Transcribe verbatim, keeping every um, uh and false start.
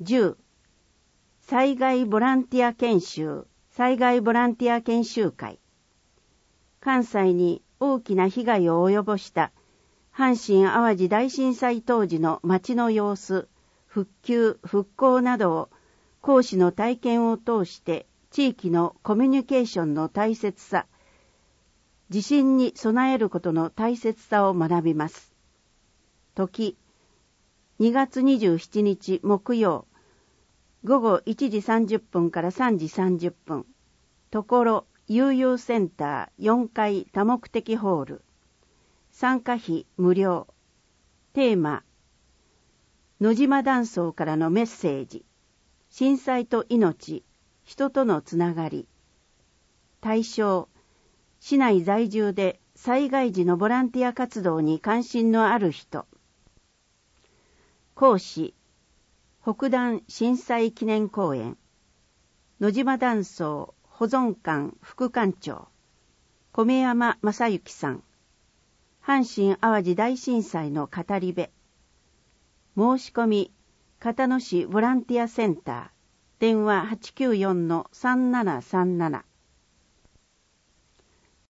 じゅう災害ボランティア研修災害ボランティア研修会。関西に大きな被害を及ぼした阪神淡路大震災当時の町の様子、復旧復興などを講師の体験を通して地域のコミュニケーションの大切さ、地震に備えることの大切さを学びます。時、にがつにじゅうしちにち木曜、ごごいちじさんじゅっぷんからさんじさんじゅっぷん、ところ悠々センターよんかい多目的ホール。参加費無料。テーマ、野島断層からのメッセージ。震災と命、人とのつながり。対象、市内在住で災害時のボランティア活動に関心のある人。講師、北淡震災記念公園。野島断層保存館副館長、米山正幸さん。阪神淡路大震災の語り部。申し込み、片野市ボランティアセンター、電話 はちきゅうよんのさんななさんなな。